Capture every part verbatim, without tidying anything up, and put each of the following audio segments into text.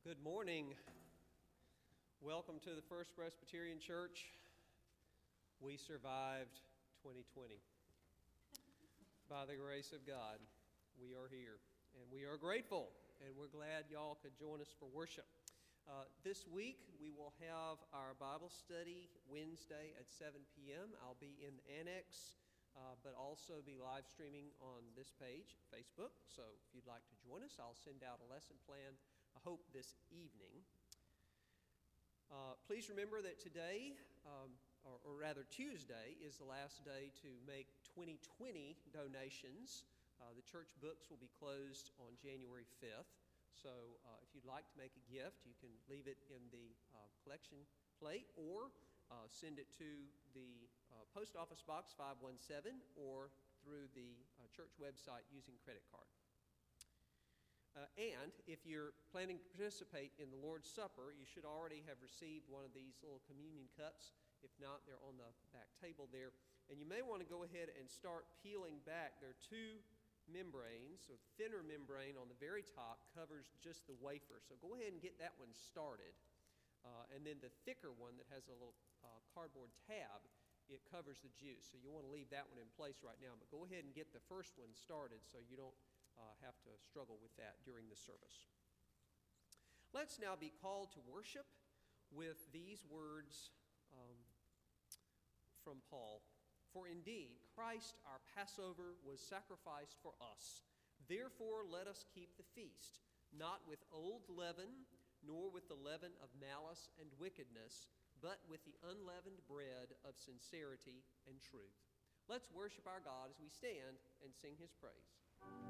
Good morning. Welcome to the First Presbyterian Church. We survived twenty twenty. By the grace of God, we are here, and we are grateful, and we're glad y'all could join us for worship. Uh, this week, we will have our Bible study Wednesday at seven p.m. I'll be in the annex, uh, but also be live streaming on this page, Facebook. So if you'd like to join us, I'll send out a lesson plan, I hope, this evening. Uh, please remember that today, um, or, or rather Tuesday, is the last day to make twenty twenty donations. Uh, the church books will be closed on January fifth. So uh, if you'd like to make a gift, you can leave it in the uh, collection plate or uh, send it to the uh, post office box five one seven or through the uh, church website using credit card. Uh, and if you're planning to participate in the Lord's Supper, you should already have received one of these little communion cups. If not, they're on the back table there. And you may want to go ahead and start peeling back. There are two membranes. So the thinner membrane on the very top covers just the wafer. So go ahead and get that one started. Uh, and then the thicker one that has a little uh, cardboard tab, it covers the juice. So you want to leave that one in place right now. But go ahead and get the first one started so you don't Uh, have to struggle with that during the service. Let's now be called to worship with these words um, from Paul. For indeed, Christ our Passover was sacrificed for us. Therefore, let us keep the feast, not with old leaven, nor with the leaven of malice and wickedness, but with the unleavened bread of sincerity and truth. Let's worship our God as we stand and sing his praise.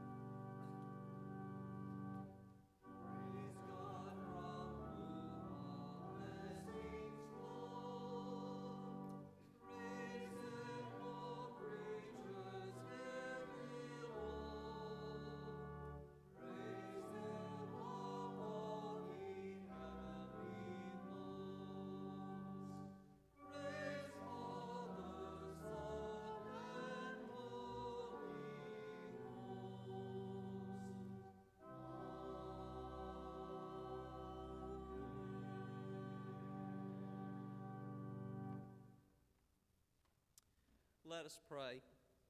Let us pray.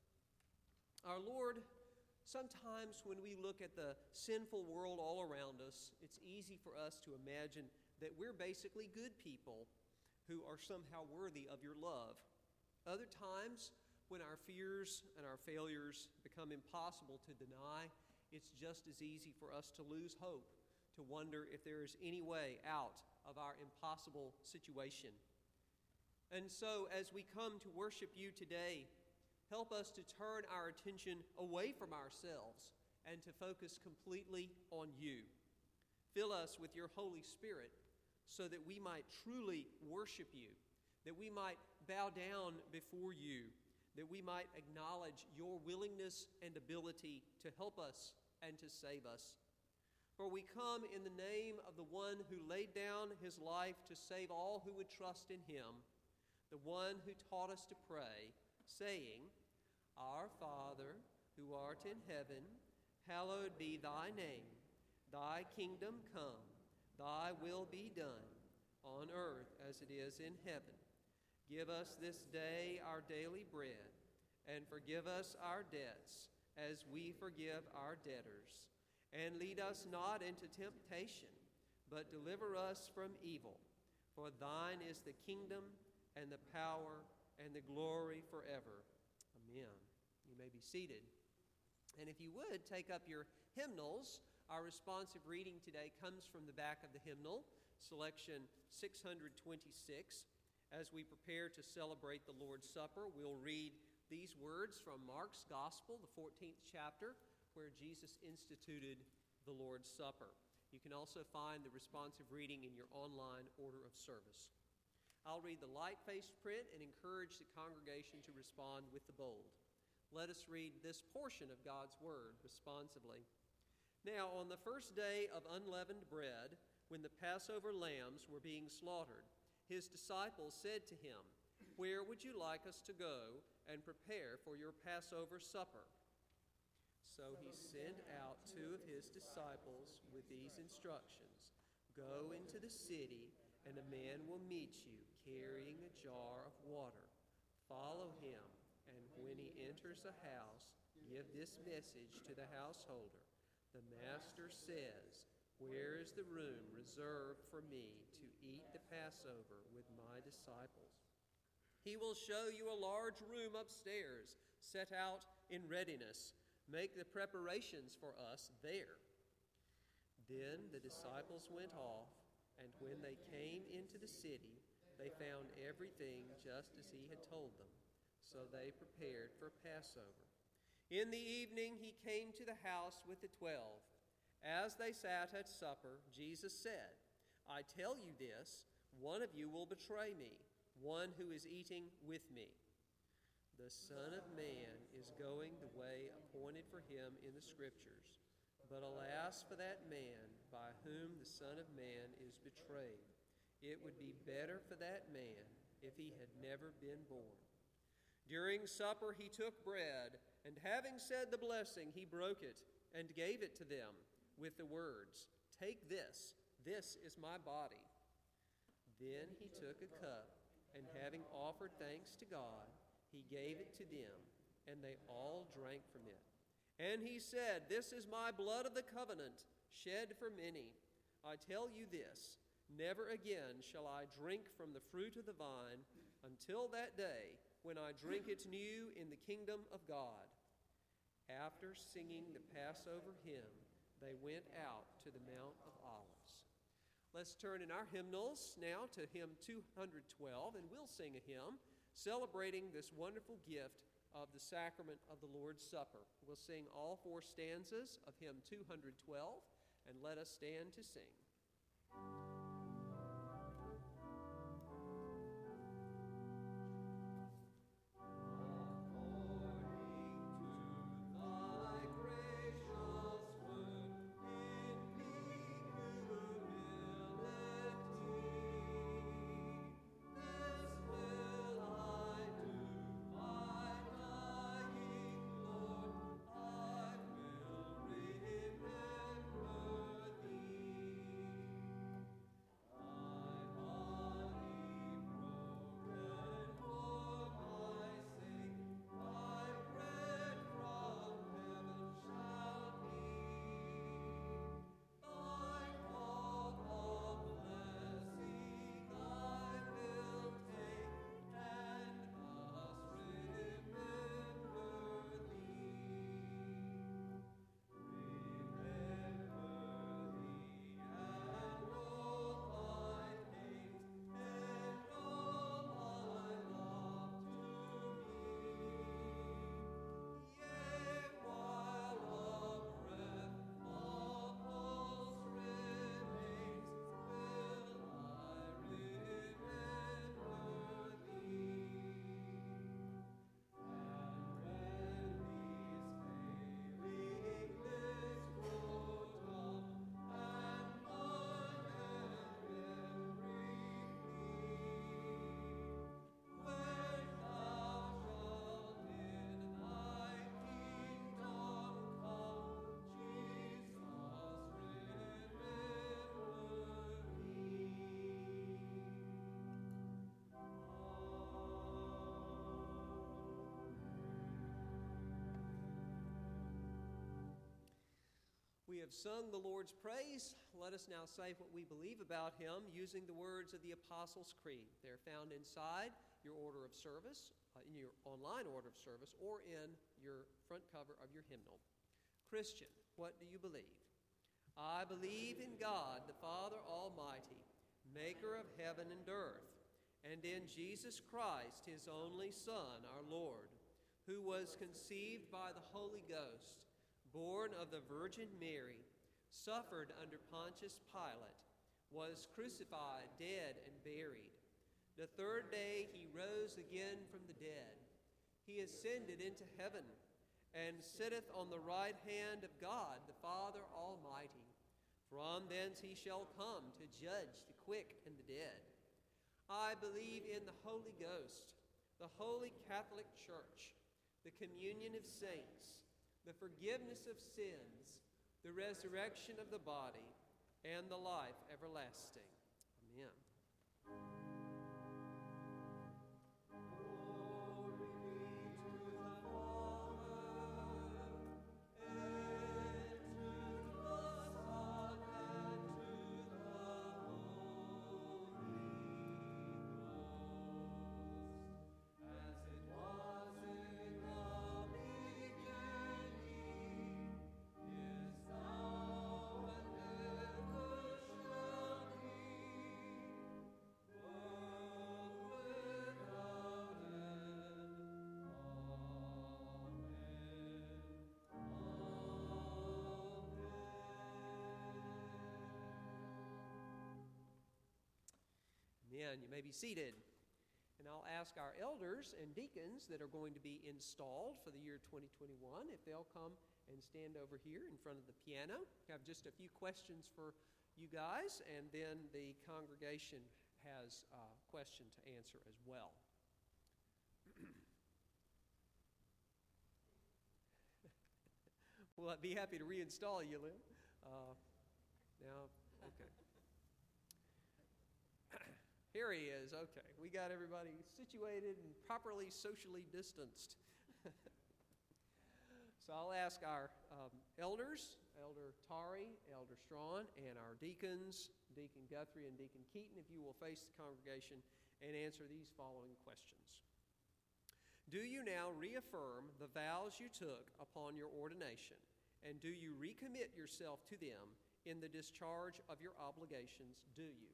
Our Lord, sometimes when we look at the sinful world all around us, it's easy for us to imagine that we're basically good people who are somehow worthy of your love. Other times, when our fears and our failures become impossible to deny, it's just as easy for us to lose hope, to wonder if there is any way out of our impossible situation. And so, as we come to worship you today, help us to turn our attention away from ourselves and to focus completely on you. Fill us with your Holy Spirit so that we might truly worship you, that we might bow down before you, that we might acknowledge your willingness and ability to help us and to save us. For we come in the name of the one who laid down his life to save all who would trust in him, the one who taught us to pray, saying, Our Father, who art in heaven, hallowed be thy name. Thy kingdom come, thy will be done, on earth as it is in heaven. Give us this day our daily bread, and forgive us our debts, as we forgive our debtors. And lead us not into temptation, but deliver us from evil. For thine is the kingdom, and the power, and the glory forever. Amen. You may be seated. And if you would, take up your hymnals. Our responsive reading today comes from the back of the hymnal, selection six hundred twenty-six. As we prepare to celebrate the Lord's Supper, we'll read these words from Mark's Gospel, the fourteenth chapter, where Jesus instituted the Lord's Supper. You can also find the responsive reading in your online order of service. I'll read the light-faced print and encourage the congregation to respond with the bold. Let us read this portion of God's Word responsively. Now, on the first day of unleavened bread, when the Passover lambs were being slaughtered, his disciples said to him, Where would you like us to go and prepare for your Passover supper? So he sent out two of his disciples with these instructions. Go into the city, and a man will meet you carrying a jar of water. Follow him, and when he enters a house, give this message to the householder. The master says, 'Where is the room reserved for me to eat the Passover with my disciples?' He will show you a large room upstairs, set out in readiness. Make the preparations for us there." Then the disciples went off, and when they came into the city, they found everything just as he had told them. So they prepared for Passover. In the evening he came to the house with the twelve. As they sat at supper, Jesus said, "I tell you this, one of you will betray me, one who is eating with me. The Son of Man is going the way appointed for him in the Scriptures. But alas for that man by whom the Son of Man is betrayed. It would be better for that man if he had never been born." During supper he took bread, and having said the blessing, he broke it and gave it to them with the words, "Take this, this is my body." Then he took a cup, and having offered thanks to God, he gave it to them, and they all drank from it. And he said, "This is my blood of the covenant, shed for many. I tell you this, never again shall I drink from the fruit of the vine until that day when I drink it new in the kingdom of God." After singing the Passover hymn, they went out to the Mount of Olives. Let's turn in our hymnals now to hymn two hundred twelve, and we'll sing a hymn celebrating this wonderful gift of the sacrament of the Lord's Supper. We'll sing all four stanzas of hymn two hundred twelve, and let us stand to sing. We have sung the Lord's praise. Let us now say what we believe about him using the words of the Apostles' Creed. They're found inside your order of service, uh, in your online order of service, or in your front cover of your hymnal. Christian, what do you believe? I believe in God, the Father Almighty, maker of heaven and earth, and in Jesus Christ, his only Son, our Lord, who was conceived by the Holy Ghost, born of the Virgin Mary, suffered under Pontius Pilate, was crucified, dead, and buried. The third day he rose again from the dead. He ascended into heaven, and sitteth on the right hand of God, the Father Almighty. From thence he shall come to judge the quick and the dead. I believe in the Holy Ghost, the holy Catholic Church, the communion of saints, the forgiveness of sins, the resurrection of the body, and the life everlasting. Amen. Amen. You may be seated. And I'll ask our elders and deacons that are going to be installed for the year twenty twenty-one if they'll come and stand over here in front of the piano. I have just a few questions for you guys, and then the congregation has a question to answer as well. Well, I'd be happy to reinstall you, Lynn. Uh, now, okay. Here he is. Okay, we got everybody situated and properly socially distanced. So I'll ask our um, elders, Elder Tari, Elder Strawn, and our deacons, Deacon Guthrie and Deacon Keaton, if you will face the congregation and answer these following questions. Do you now reaffirm the vows you took upon your ordination, and do you recommit yourself to them in the discharge of your obligations? Do you?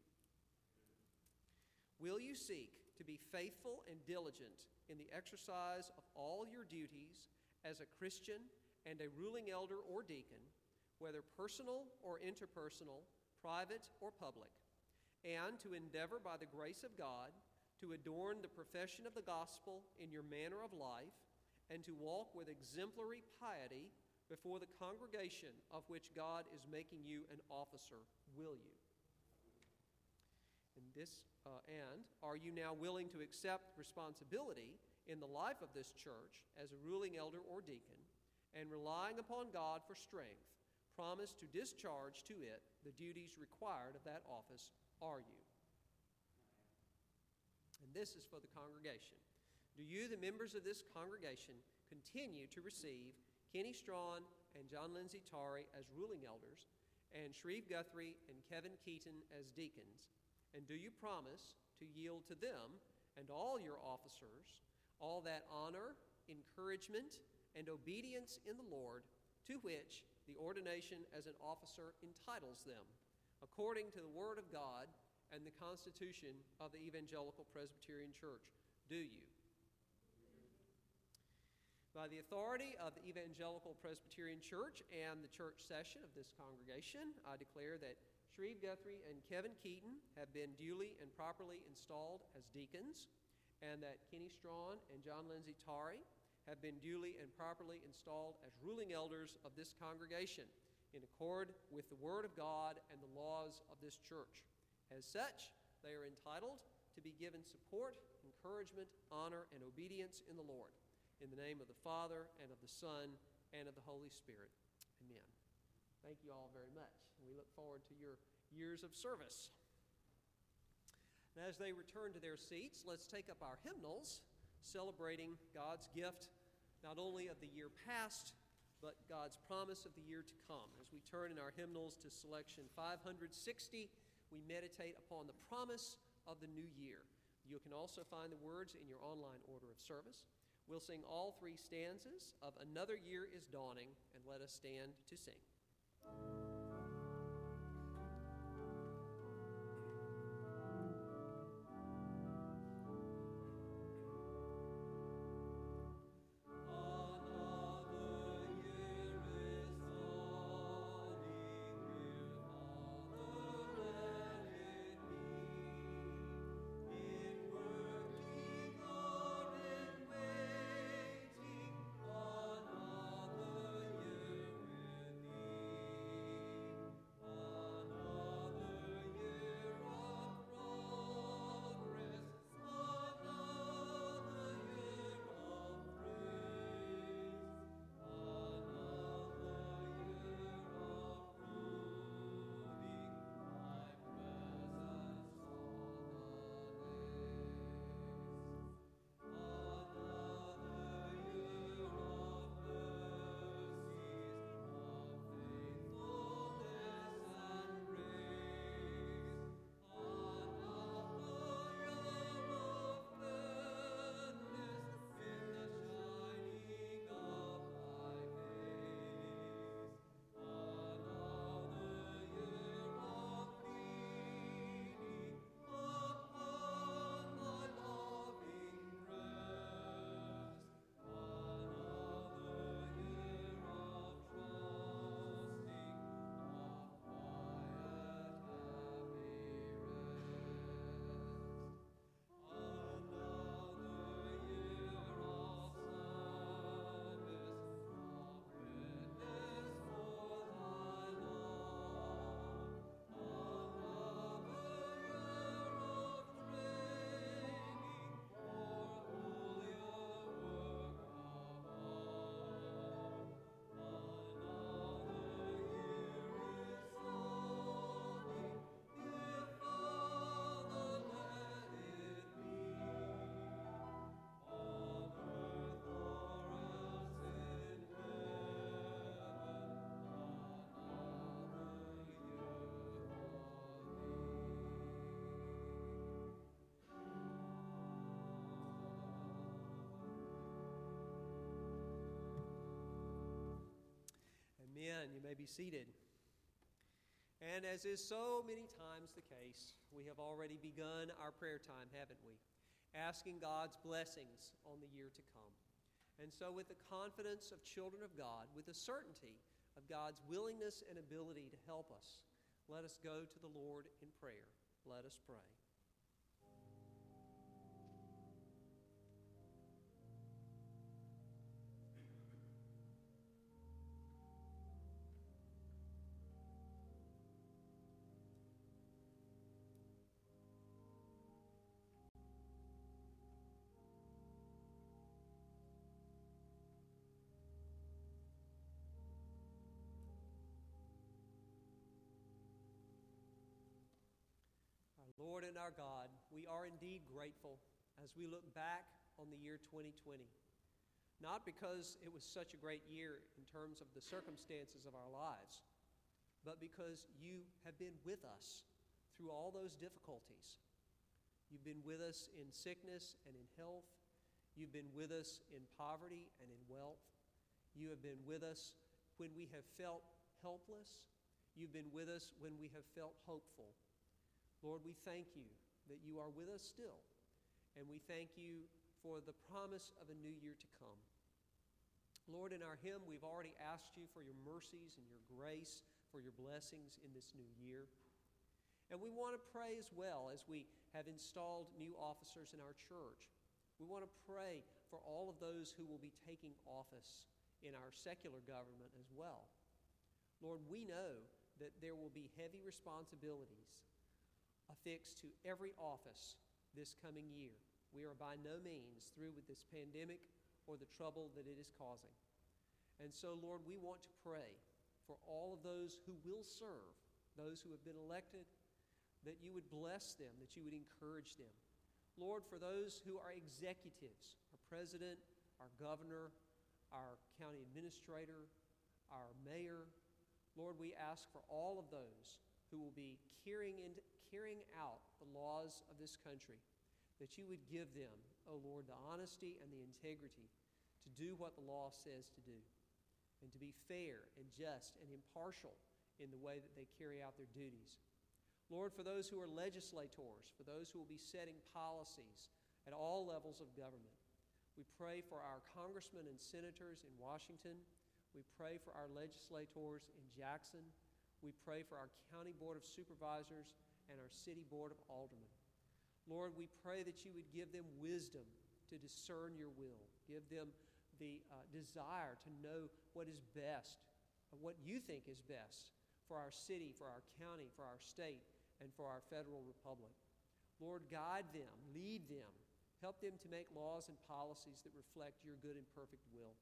Will you seek to be faithful and diligent in the exercise of all your duties as a Christian and a ruling elder or deacon, whether personal or interpersonal, private or public, and to endeavor by the grace of God to adorn the profession of the gospel in your manner of life, and to walk with exemplary piety before the congregation of which God is making you an officer? Will you? And this, uh, and are you now willing to accept responsibility in the life of this church as a ruling elder or deacon, and relying upon God for strength, promise to discharge to it the duties required of that office? Are you? And this is for the congregation. Do you, the members of this congregation, continue to receive Kenny Strawn and John Lindsay Tari as ruling elders, and Shreve Guthrie and Kevin Keaton as deacons? And do you promise to yield to them and all your officers all that honor, encouragement, and obedience in the Lord to which the ordination as an officer entitles them, according to the Word of God and the Constitution of the Evangelical Presbyterian Church? Do you? By the authority of the Evangelical Presbyterian Church and the church session of this congregation, I declare that Shreve Guthrie and Kevin Keaton have been duly and properly installed as deacons, and that Kenny Strawn and John Lindsay Tari have been duly and properly installed as ruling elders of this congregation in accord with the Word of God and the laws of this church. As such, they are entitled to be given support, encouragement, honor, and obedience in the Lord. In the name of the Father, and of the Son, and of the Holy Spirit. Amen. Thank you all very much. We look forward to your years of service. And as they return to their seats, let's take up our hymnals, celebrating God's gift not only of the year past, but God's promise of the year to come. As we turn in our hymnals to selection five hundred sixty, we meditate upon the promise of the new year. You can also find the words in your online order of service. We'll sing all three stanzas of Another Year is Dawning, and let us stand to sing. Another year with thee. may be seated. And as is so many times the case, we have already begun our prayer time, haven't we? Asking God's blessings on the year to come. And so with the confidence of children of God, with the certainty of God's willingness and ability to help us, let us go to the Lord in prayer. Let us pray. Lord and our God, we are indeed grateful as we look back on the year twenty twenty. Not because it was such a great year in terms of the circumstances of our lives, but because you have been with us through all those difficulties. You've been with us in sickness and in health. You've been with us in poverty and in wealth. You have been with us when we have felt helpless. You've been with us when we have felt hopeful. Lord, we thank you that you are with us still, and we thank you for the promise of a new year to come. Lord, in our hymn, we've already asked you for your mercies and your grace, for your blessings in this new year. And we want to pray as well as we have installed new officers in our church. We want to pray for all of those who will be taking office in our secular government as well. Lord, we know that there will be heavy responsibilities affixed to every office this coming year. We are by no means through with this pandemic or the trouble that it is causing. And so, Lord, we want to pray for all of those who will serve, those who have been elected, that you would bless them, that you would encourage them. Lord, for those who are executives, our president, our governor, our county administrator, our mayor, Lord, we ask for all of those who will be carrying, into, carrying out the laws of this country, that you would give them, O Lord, the honesty and the integrity to do what the law says to do, and to be fair and just and impartial in the way that they carry out their duties. Lord, for those who are legislators, for those who will be setting policies at all levels of government, we pray for our congressmen and senators in Washington. We pray for our legislators in Jackson. We pray for our county board of supervisors and our city board of aldermen. Lord, we pray that you would give them wisdom to discern your will. Give them the uh, desire to know what is best, what you think is best for our city, for our county, for our state, and for our federal republic. Lord, guide them, lead them, help them to make laws and policies that reflect your good and perfect will.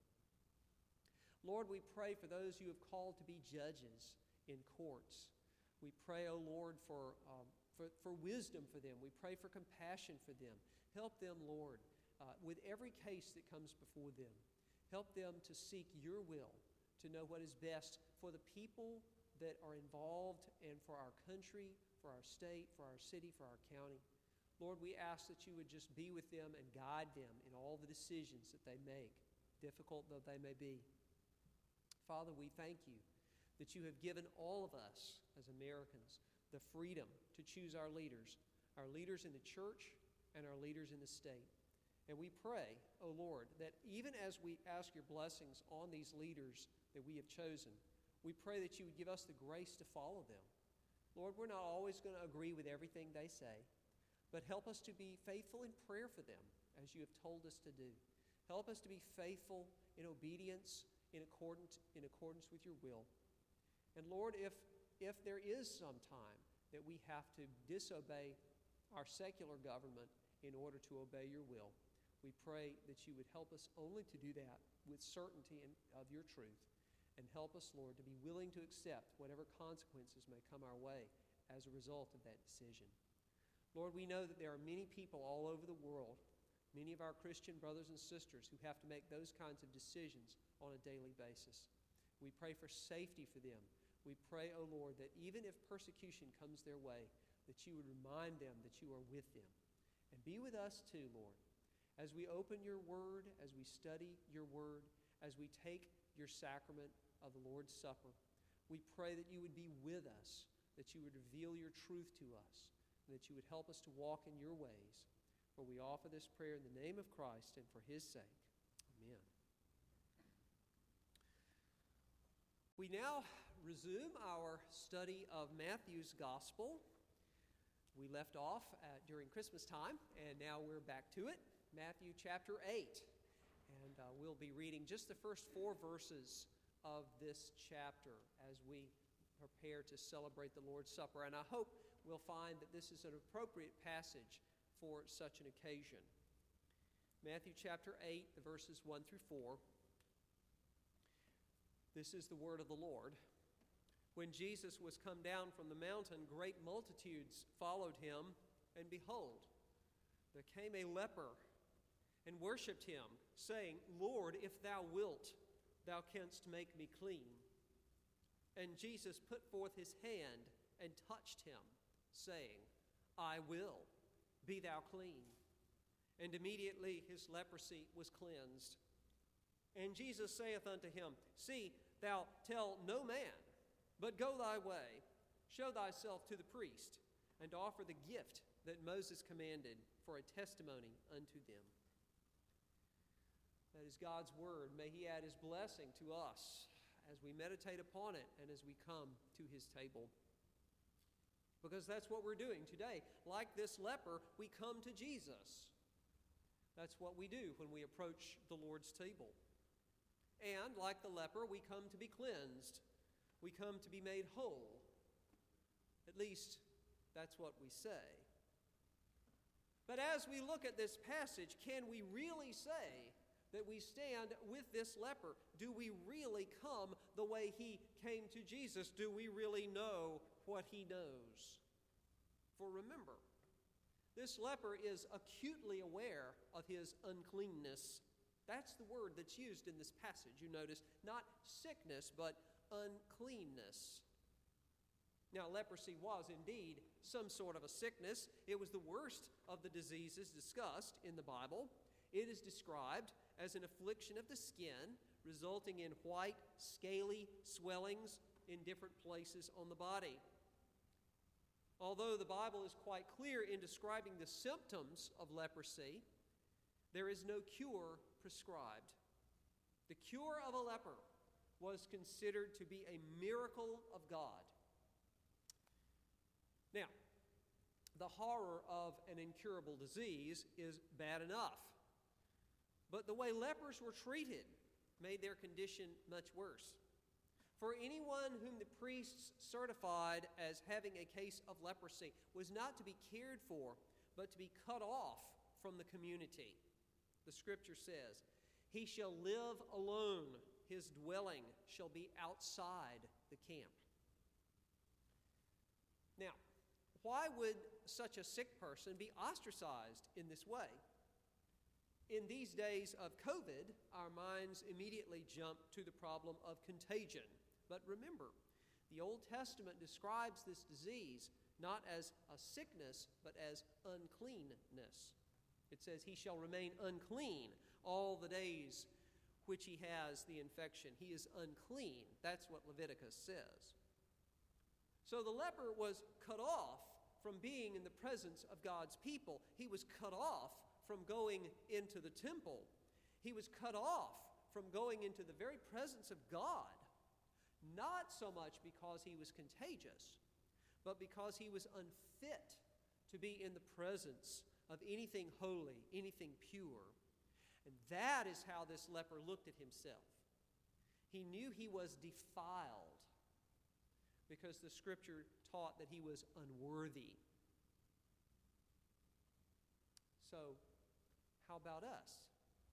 Lord, we pray for those you have called to be judges in courts. We pray, O Lord, for, um, for, for wisdom for them. We pray for compassion for them. Help them, Lord, uh, with every case that comes before them. Help them to seek your will, to know what is best for the people that are involved and for our country, for our state, for our city, for our county. Lord, we ask that you would just be with them and guide them in all the decisions that they make, difficult though they may be. Father, we thank you that you have given all of us as Americans the freedom to choose our leaders, our leaders in the church and our leaders in the state. And we pray, O Lord, that even as we ask your blessings on these leaders that we have chosen, we pray that you would give us the grace to follow them. Lord, we're not always going to agree with everything they say, but help us to be faithful in prayer for them, as you have told us to do. Help us to be faithful in obedience in accordance, in accordance with your will. And Lord, if, if there is some time that we have to disobey our secular government in order to obey your will, we pray that you would help us only to do that with certainty in, of your truth, and help us, Lord, to be willing to accept whatever consequences may come our way as a result of that decision. Lord, we know that there are many people all over the world, many of our Christian brothers and sisters, who have to make those kinds of decisions on a daily basis. We pray for safety for them. We pray, O Lord, that even if persecution comes their way, that you would remind them that you are with them. And be with us too, Lord, as we open your word, as we study your word, as we take your sacrament of the Lord's Supper. We pray that you would be with us, that you would reveal your truth to us, and that you would help us to walk in your ways. For we offer this prayer in the name of Christ and for his sake. Amen. We now resume our study of Matthew's Gospel. We left off at, during Christmas time, and now we're back to it. Matthew chapter eight. And uh, we'll be reading just the first four verses of this chapter as we prepare to celebrate the Lord's Supper. And I hope we'll find that this is an appropriate passage for such an occasion. Matthew chapter eight, the verses one through four. This is the word of the Lord. When Jesus was come down from the mountain, great multitudes followed him, and behold, there came a leper and worshipped him, saying, Lord, if thou wilt, thou canst make me clean. And Jesus put forth his hand and touched him, saying, I will, be thou clean. And immediately his leprosy was cleansed. And Jesus saith unto him, See, thou tell no man, but go thy way, show thyself to the priest, and offer the gift that Moses commanded for a testimony unto them. That is God's word. May he add his blessing to us as we meditate upon it and as we come to his table. Because that's what we're doing today. Like this leper, we come to Jesus. That's what we do when we approach the Lord's table. And like the leper, we come to be cleansed. We come to be made whole. At least, that's what we say. But as we look at this passage, can we really say that we stand with this leper? Do we really come the way he came to Jesus? Do we really know what he knows? For remember, this leper is acutely aware of his uncleanness. That's the word that's used in this passage, you notice. Not sickness, but uncleanness. Now, leprosy was indeed some sort of a sickness. It was the worst of the diseases discussed in the Bible. It is described as an affliction of the skin, resulting in white, scaly swellings in different places on the body. Although the Bible is quite clear in describing the symptoms of leprosy, there is no cure prescribed. The cure of a leper was considered to be a miracle of God. Now, the horror of an incurable disease is bad enough. But the way lepers were treated made their condition much worse. For anyone whom the priests certified as having a case of leprosy was not to be cared for, but to be cut off from the community. The scripture says, He shall live alone, his dwelling shall be outside the camp. Now, why would such a sick person be ostracized in this way? In these days of COVID, our minds immediately jump to the problem of contagion. But remember, the Old Testament describes this disease not as a sickness, but as uncleanness. It says, He shall remain unclean all the days which he has the infection. He is unclean. That's what Leviticus says. So the leper was cut off from being in the presence of God's people. He was cut off from going into the temple. He was cut off from going into the very presence of God, not so much because he was contagious, but because he was unfit to be in the presence of anything holy, anything pure. And that is how this leper looked at himself. He knew he was defiled because the scripture taught that he was unworthy. So, how about us?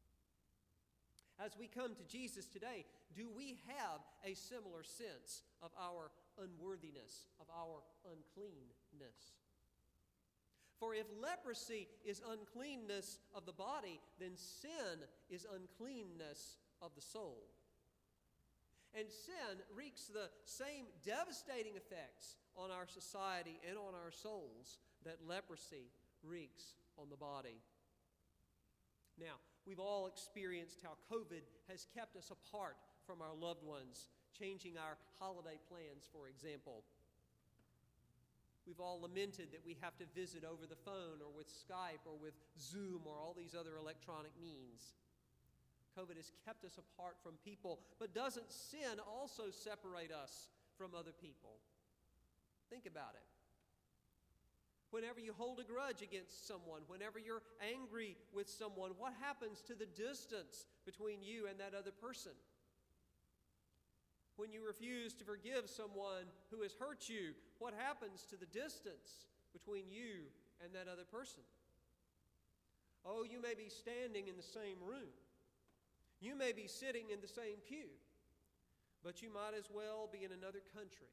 As we come to Jesus today, do we have a similar sense of our unworthiness, of our uncleanness? For if leprosy is uncleanness of the body, then sin is uncleanness of the soul. And sin wreaks the same devastating effects on our society and on our souls that leprosy wreaks on the body. Now, we've all experienced how COVID has kept us apart from our loved ones changing our holiday plans, for example. We've all lamented that we have to visit over the phone or with Skype or with Zoom or all these other electronic means. COVID has kept us apart from people, but doesn't sin also separate us from other people? Think about it. Whenever you hold a grudge against someone, whenever you're angry with someone, what happens to the distance between you and that other person? When you refuse to forgive someone who has hurt you, what happens to the distance between you and that other person? Oh, you may be standing in the same room. You may be sitting in the same pew, but you might as well be in another country.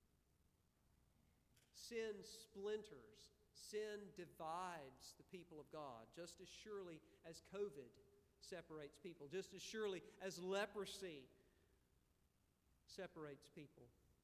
Sin splinters, sin divides the people of God just as surely as COVID separates people, just as surely as leprosy separates people.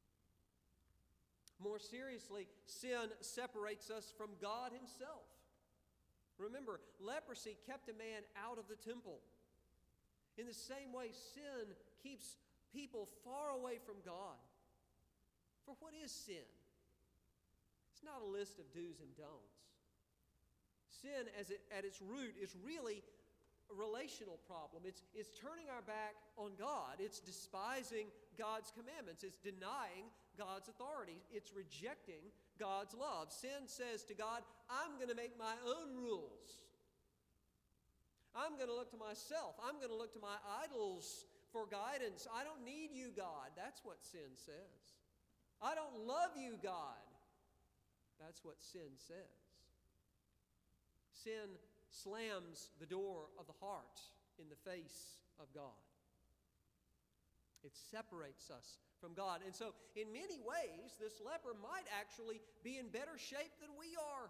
More seriously, sin separates us from God Himself. Remember, leprosy kept a man out of the temple. In the same way, sin keeps people far away from God. For what is sin? It's not a list of do's and don'ts. Sin, as it, at its root, is really a relational problem. It's, it's turning our back on God. It's despising God's commandments. It's denying God's authority. It's rejecting God's love. Sin says to God, I'm going to make my own rules. I'm going to look to myself. I'm going to look to my idols for guidance. I don't need you, God. That's what sin says. I don't love you, God. That's what sin says. Sin slams the door of the heart in the face of God. It separates us from God. And so, in many ways, this leper might actually be in better shape than we are.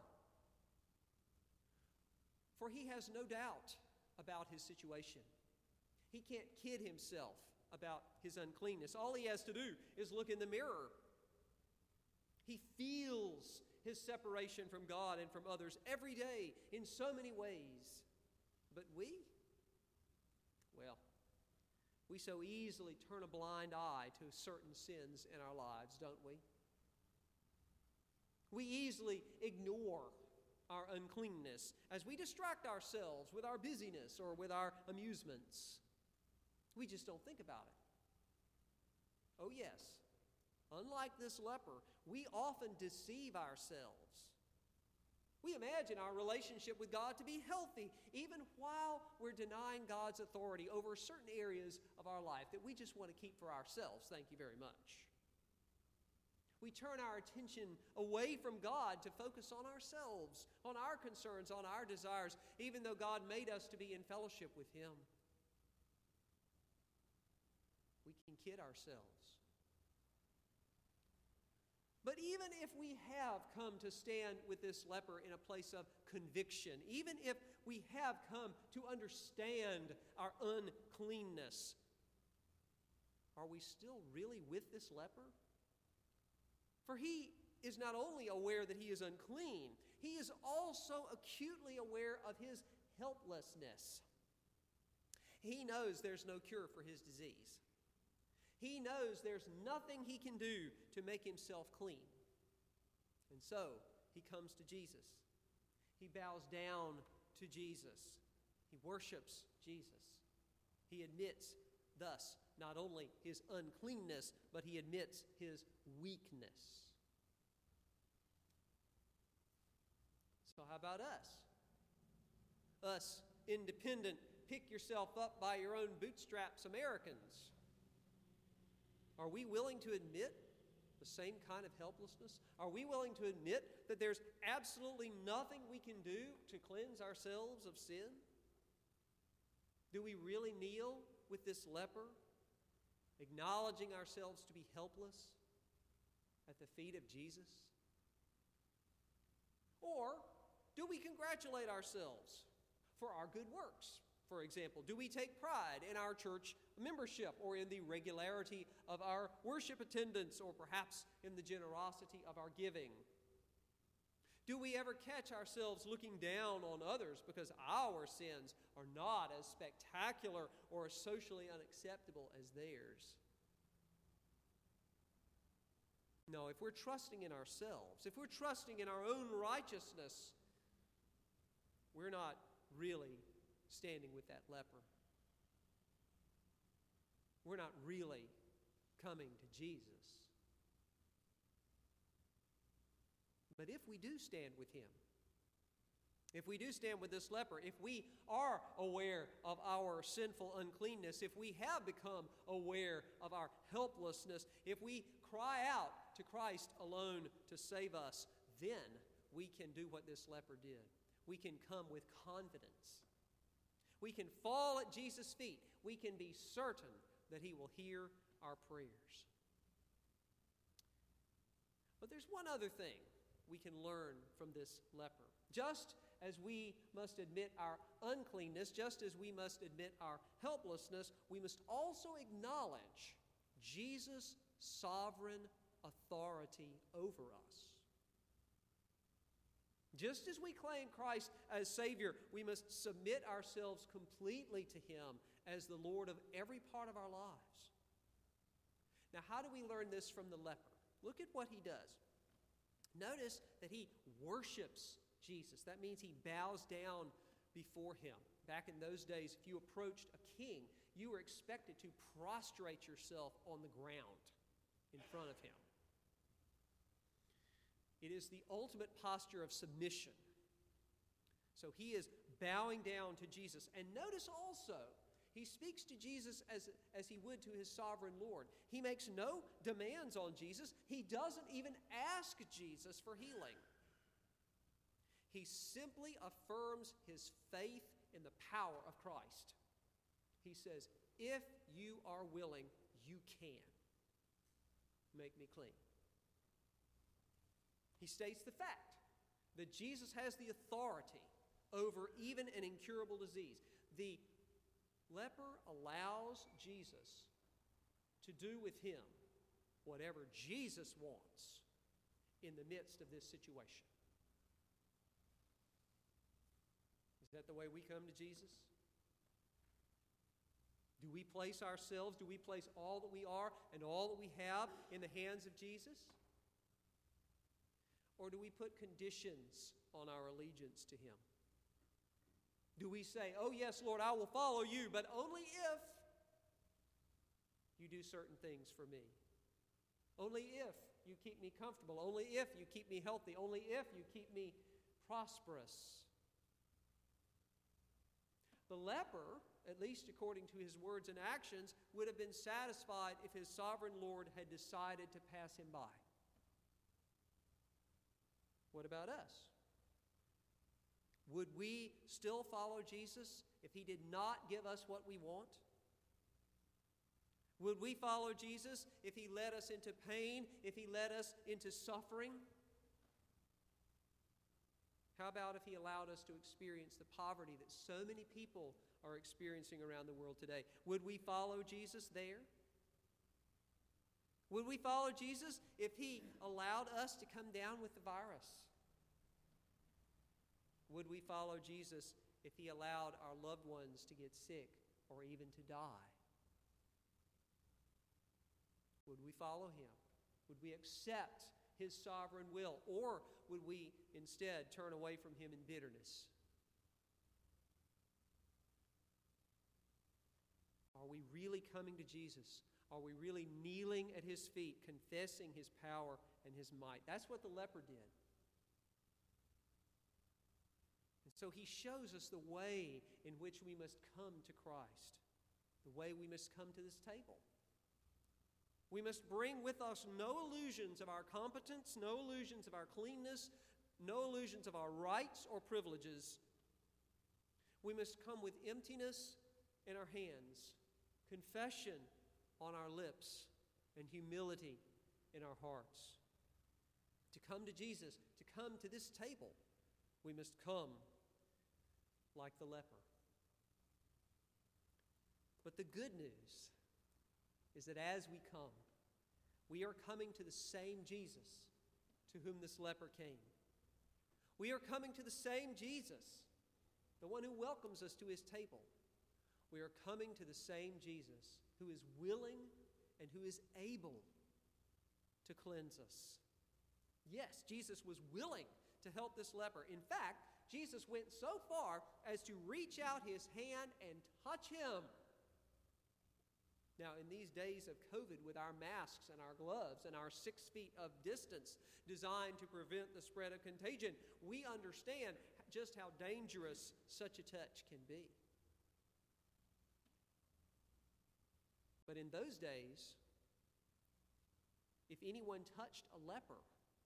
For he has no doubt about his situation. He can't kid himself about his uncleanness. All he has to do is look in the mirror. He feels his separation from God and from others every day in so many ways. But we? Well, we so easily turn a blind eye to certain sins in our lives, don't we? We easily ignore our uncleanness as we distract ourselves with our busyness or with our amusements. We just don't think about it. Oh, yes. Unlike this leper, we often deceive ourselves. We imagine our relationship with God to be healthy, even while we're denying God's authority over certain areas of our life that we just want to keep for ourselves. Thank you very much. We turn our attention away from God to focus on ourselves, on our concerns, on our desires, even though God made us to be in fellowship with Him. We can kid ourselves. But even if we have come to stand with this leper in a place of conviction, even if we have come to understand our uncleanness, are we still really with this leper? For he is not only aware that he is unclean, he is also acutely aware of his helplessness. He knows there's no cure for his disease. He knows there's nothing he can do to make himself clean. And so, he comes to Jesus. He bows down to Jesus. He worships Jesus. He admits, thus, not only his uncleanness, but he admits his weakness. So how about us? Us independent, pick yourself up by your own bootstraps Americans. Are we willing to admit the same kind of helplessness? Are we willing to admit that there's absolutely nothing we can do to cleanse ourselves of sin? Do we really kneel with this leper, acknowledging ourselves to be helpless at the feet of Jesus? Or do we congratulate ourselves for our good works? For example, do we take pride in our church membership or in the regularity of our worship attendance or perhaps in the generosity of our giving? Do we ever catch ourselves looking down on others because our sins are not as spectacular or as socially unacceptable as theirs? No, if we're trusting in ourselves, if we're trusting in our own righteousness, we're not really standing with that leper. We're not really coming to Jesus. But if we do stand with him, if we do stand with this leper, if we are aware of our sinful uncleanness, if we have become aware of our helplessness, if we cry out to Christ alone to save us, then we can do what this leper did. We can come with confidence. We can fall at Jesus' feet. We can be certain that he will hear our prayers. But there's one other thing we can learn from this leper. Just as we must admit our uncleanness, just as we must admit our helplessness, we must also acknowledge Jesus' sovereign authority over us. Just as we claim Christ as Savior, we must submit ourselves completely to him as the Lord of every part of our lives. Now, how do we learn this from the leper? Look at what he does. Notice that he worships Jesus. That means he bows down before him. Back in those days, if you approached a king, you were expected to prostrate yourself on the ground in front of him. It is the ultimate posture of submission. So he is bowing down to Jesus. And notice also, he speaks to Jesus as, as he would to his sovereign Lord. He makes no demands on Jesus. He doesn't even ask Jesus for healing. He simply affirms his faith in the power of Christ. He says, if you are willing, you can make me clean. He states the fact that Jesus has the authority over even an incurable disease. The leper allows Jesus to do with him whatever Jesus wants in the midst of this situation. Is that the way we come to Jesus? Do we place ourselves, do we place all that we are and all that we have in the hands of Jesus? Or do we put conditions on our allegiance to him? Do we say, oh yes, Lord, I will follow you, but only if you do certain things for me. Only if you keep me comfortable. Only if you keep me healthy. Only if you keep me prosperous. The leper, at least according to his words and actions, would have been satisfied if his sovereign Lord had decided to pass him by. What about us? Would we still follow Jesus if he did not give us what we want? Would we follow Jesus if he led us into pain, if he led us into suffering? How about if he allowed us to experience the poverty that so many people are experiencing around the world today? Would we follow Jesus there? Would we follow Jesus if he allowed us to come down with the virus? Would we follow Jesus if he allowed our loved ones to get sick or even to die? Would we follow him? Would we accept his sovereign will? Or would we instead turn away from him in bitterness? Are we really coming to Jesus? Are we really kneeling at his feet, confessing his power and his might? That's what the leper did. And so he shows us the way in which we must come to Christ, the way we must come to this table. We must bring with us no illusions of our competence, no illusions of our cleanness, no illusions of our rights or privileges. We must come with emptiness in our hands, confession on our lips, and humility in our hearts. To come to Jesus, to come to this table, we must come like the leper. But the good news is that as we come, we are coming to the same Jesus to whom this leper came. We are coming to the same Jesus, the one who welcomes us to his table. We are coming to the same Jesus who is willing and who is able to cleanse us. Yes, Jesus was willing to help this leper. In fact, Jesus went so far as to reach out his hand and touch him. Now, in these days of COVID, with our masks and our gloves and our six feet of distance designed to prevent the spread of contagion, we understand just how dangerous such a touch can be. But in those days, if anyone touched a leper,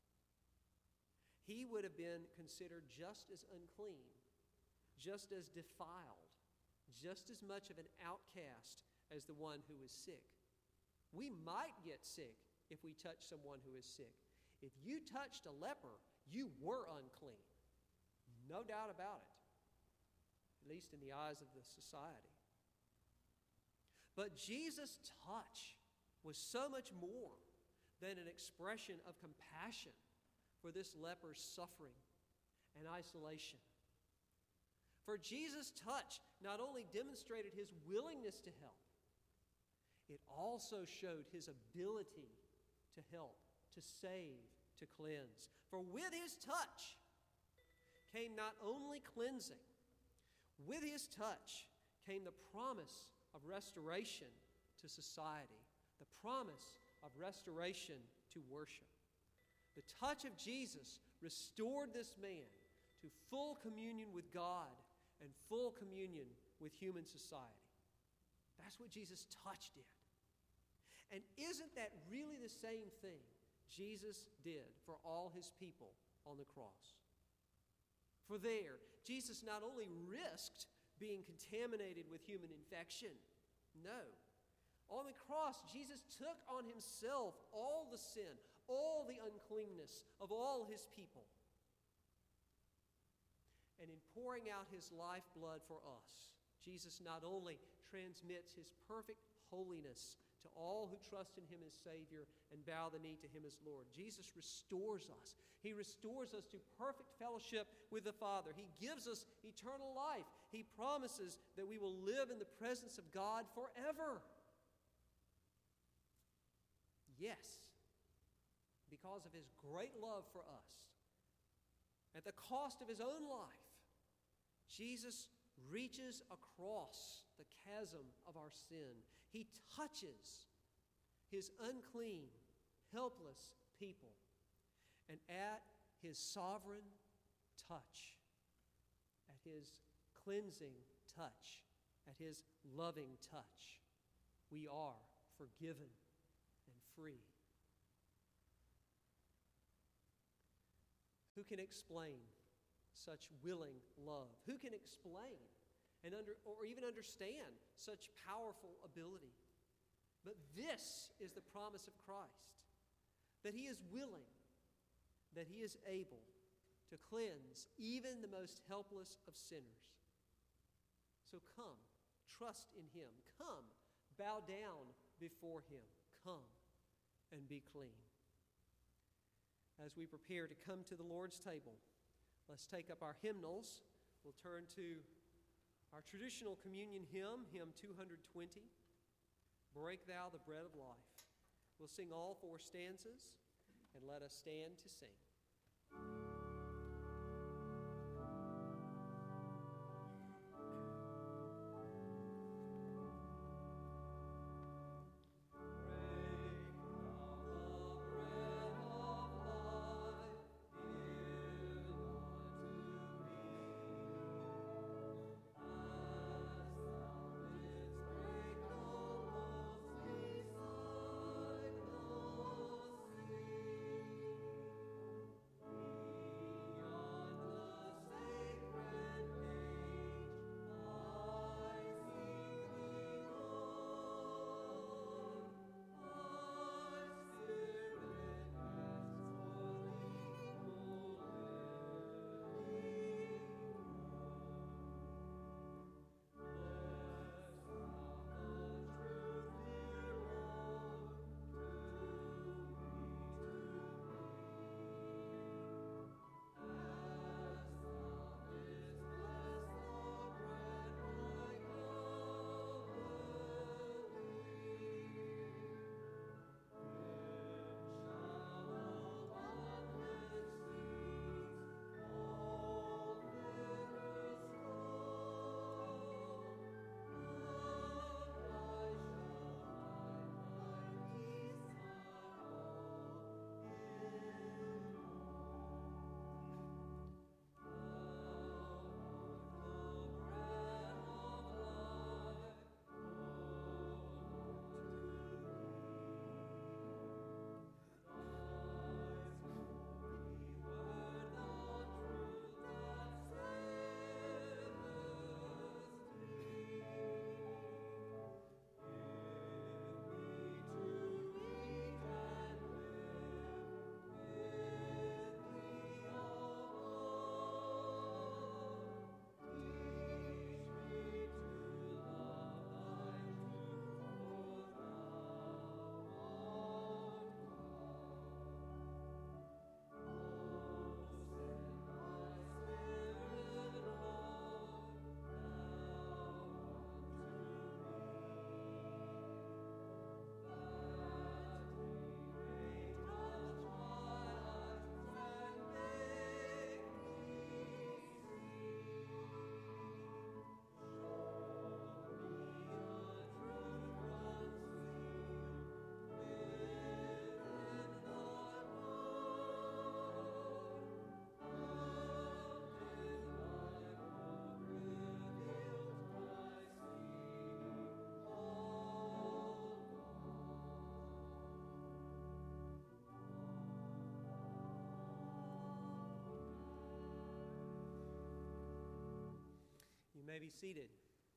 he would have been considered just as unclean, just as defiled, just as much of an outcast as the one who is sick. We might get sick if we touch someone who is sick. If you touched a leper, you were unclean. No doubt about it, at least in the eyes of the society. But Jesus' touch was so much more than an expression of compassion for this leper's suffering and isolation. For Jesus' touch not only demonstrated his willingness to help, it also showed his ability to help, to save, to cleanse. For with his touch came not only cleansing, with his touch came the promise of restoration to society, the promise of restoration to worship. The touch of Jesus restored this man to full communion with God and full communion with human society. That's what Jesus' touch did. And isn't that really the same thing Jesus did for all his people on the cross? For there, Jesus not only risked being contaminated with human infection, no. On the cross, Jesus took on himself all the sin, all the uncleanness of all his people. And in pouring out his lifeblood for us, Jesus not only transmits his perfect holiness to all who trust in him as Savior and bow the knee to him as Lord. Jesus restores us. He restores us to perfect fellowship with the Father. He gives us eternal life. He promises that we will live in the presence of God forever. Yes, because of his great love for us, at the cost of his own life, Jesus reaches across the chasm of our sin. He touches his unclean, helpless people. And at his sovereign touch, at his cleansing touch, at his loving touch, we are forgiven and free. Who can explain such willing love? Who can explain and under, or even understand such powerful ability? But this is the promise of Christ, that he is willing, that he is able to cleanse even the most helpless of sinners. So come, trust in him. Come, bow down before him. Come and be clean. As we prepare to come to the Lord's table, let's take up our hymnals. We'll turn to our traditional communion hymn, hymn two twenty, Break Thou the Bread of Life. We'll sing all four stanzas, and let us stand to sing. Thank you. may be seated.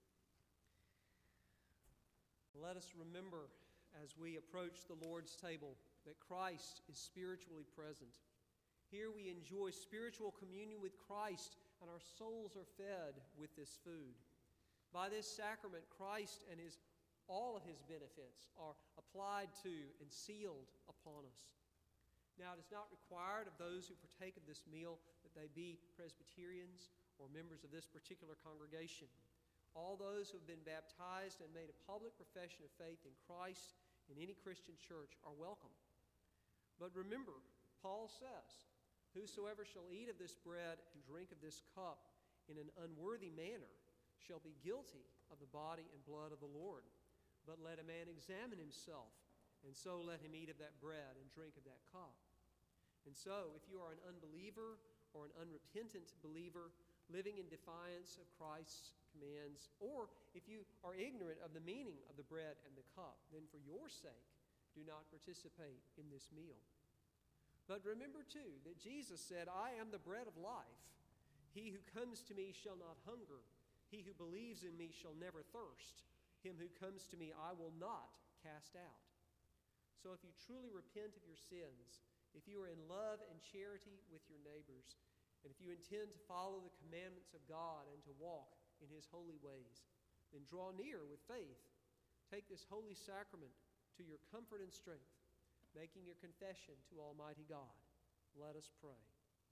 Let us remember as we approach the Lord's table that Christ is spiritually present. Here we enjoy spiritual communion with Christ, and our souls are fed with this food. By this sacrament, Christ and his, all of his benefits are applied to and sealed upon us. Now, it is not required of those who partake of this meal that they be Presbyterians or members of this particular congregation. All those who have been baptized and made a public profession of faith in Christ in any Christian church are welcome. But remember, Paul says, "Whosoever shall eat of this bread and drink of this cup in an unworthy manner shall be guilty of the body and blood of the Lord. But let a man examine himself, and so let him eat of that bread and drink of that cup." And so, if you are an unbeliever or an unrepentant believer living in defiance of Christ's commands, or if you are ignorant of the meaning of the bread and the cup, then for your sake, do not participate in this meal. But remember, too, that Jesus said, "I am the bread of life. He who comes to me shall not hunger. He who believes in me shall never thirst. Him who comes to me I will not cast out." So if you truly repent of your sins, if you are in love and charity with your neighbors, and if you intend to follow the commandments of God and to walk in his holy ways, then draw near with faith. Take this holy sacrament to your comfort and strength, making your confession to Almighty God. Let us pray.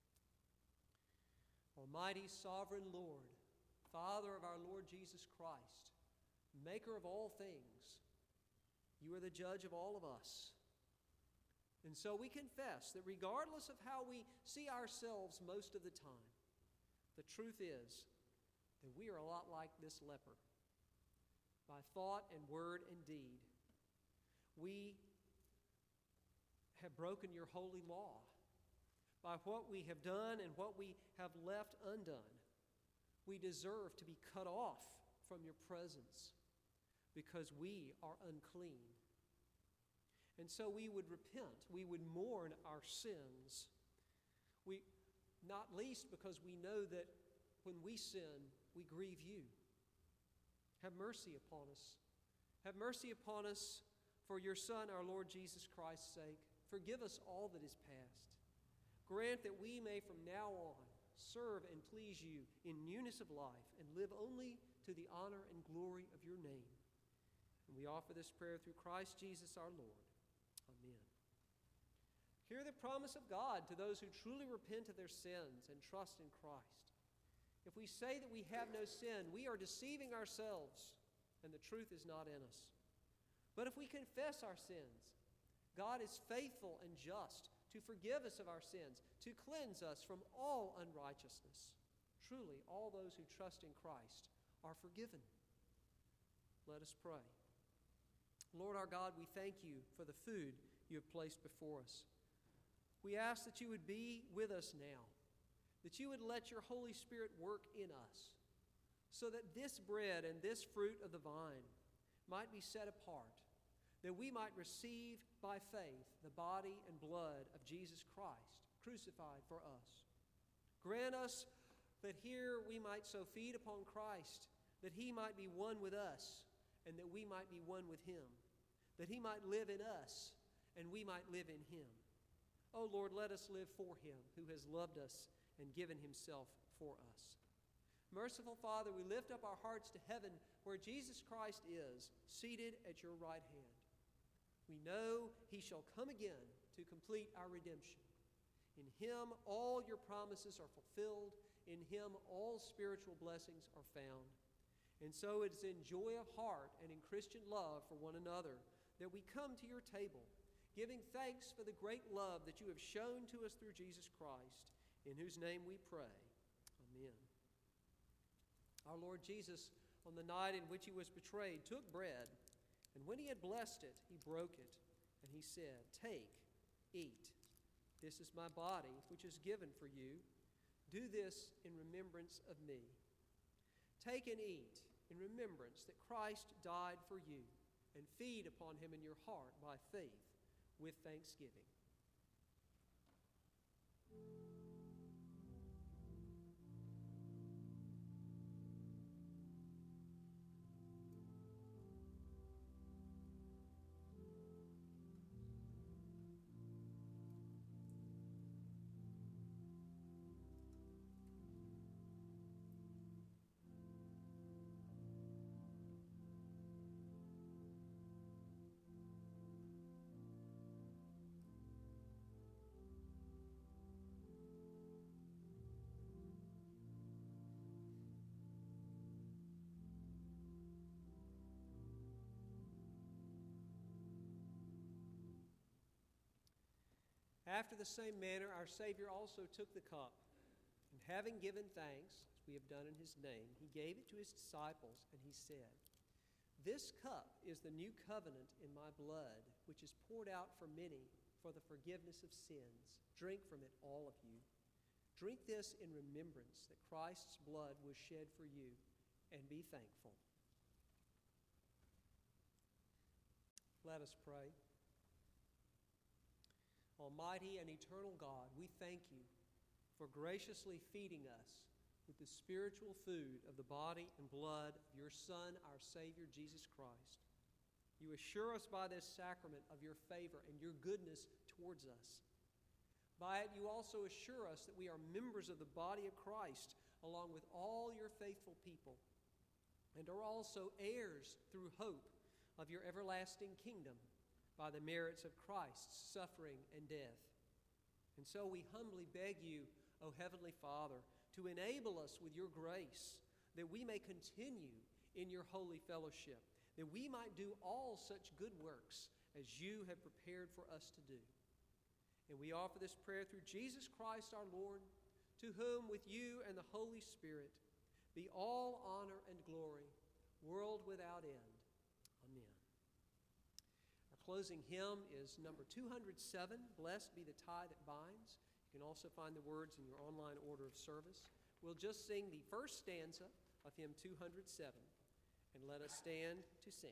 Almighty, sovereign Lord, Father of our Lord Jesus Christ, maker of all things, you are the judge of all of us. And so we confess that regardless of how we see ourselves most of the time, the truth is that we are a lot like this leper. By thought and word and deed, we have broken your holy law. By what we have done and what we have left undone, we deserve to be cut off from your presence because we are unclean. And so we would repent, we would mourn our sins. We, not least because we know that when we sin, we grieve you. Have mercy upon us. Have mercy upon us for your Son, our Lord Jesus Christ's sake. Forgive us all that is past. Grant that we may from now on serve and please you in newness of life and live only to the honor and glory of your name. And we offer this prayer through Christ Jesus our Lord. Amen. Hear the promise of God to those who truly repent of their sins and trust in Christ. If we say that we have no sin, we are deceiving ourselves, and the truth is not in us. But if we confess our sins, God is faithful and just to forgive us of our sins, to cleanse us from all unrighteousness. Truly, all those who trust in Christ are forgiven. Let us pray. Lord our God, we thank you for the food you have placed before us. We ask that you would be with us now, that you would let your Holy Spirit work in us, so that this bread and this fruit of the vine might be set apart, that we might receive by faith the body and blood of Jesus Christ, crucified for us. Grant us that here we might so feed upon Christ, that he might be one with us, and that we might be one with him, that he might live in us, and we might live in him. Oh Lord, let us live for him who has loved us and given himself for us. Merciful Father, we lift up our hearts to heaven where Jesus Christ is, seated at your right hand. We know he shall come again to complete our redemption. In him all your promises are fulfilled. In him all spiritual blessings are found. And so it is in joy of heart and in Christian love for one another that we come to your table, giving thanks for the great love that you have shown to us through Jesus Christ, in whose name we pray. Amen. Our Lord Jesus, on the night in which he was betrayed, took bread, and when he had blessed it, he broke it, and he said, "Take, eat. This is my body, which is given for you. Do this in remembrance of me. Take and eat in remembrance that Christ died for you, and feed upon him in your heart by faith with thanksgiving." After the same manner, our Savior also took the cup, and having given thanks, as we have done in his name, he gave it to his disciples, and he said, "This cup is the new covenant in my blood, which is poured out for many for the forgiveness of sins. Drink from it, all of you. Drink this in remembrance that Christ's blood was shed for you, and be thankful." Let us pray. Almighty and eternal God, we thank you for graciously feeding us with the spiritual food of the body and blood of your Son, our Savior, Jesus Christ. You assure us by this sacrament of your favor and your goodness towards us. By it, you also assure us that we are members of the body of Christ, along with all your faithful people, and are also heirs through hope of your everlasting kingdom by the merits of Christ's suffering and death. And so we humbly beg you, O Heavenly Father, to enable us with your grace, that we may continue in your holy fellowship, that we might do all such good works as you have prepared for us to do. And we offer this prayer through Jesus Christ our Lord, to whom with you and the Holy Spirit be all honor and glory, world without end. Amen. Our closing hymn is number two hundred seven, "Blessed Be the Tie That Binds." You can also find the words in your online order of service. We'll just sing the first stanza of hymn two hundred seven, and let us stand to sing.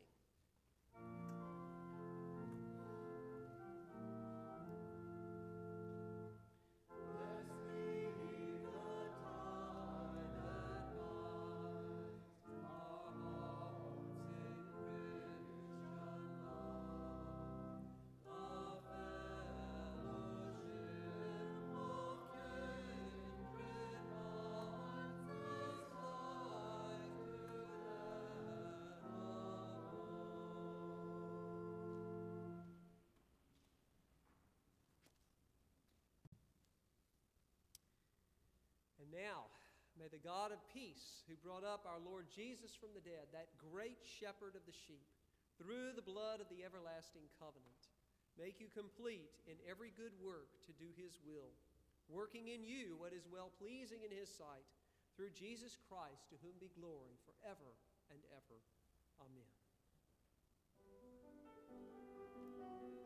And now, may the God of peace, who brought up our Lord Jesus from the dead, that great shepherd of the sheep, through the blood of the everlasting covenant, make you complete in every good work to do his will, working in you what is well-pleasing in his sight, through Jesus Christ, to whom be glory forever and ever. Amen.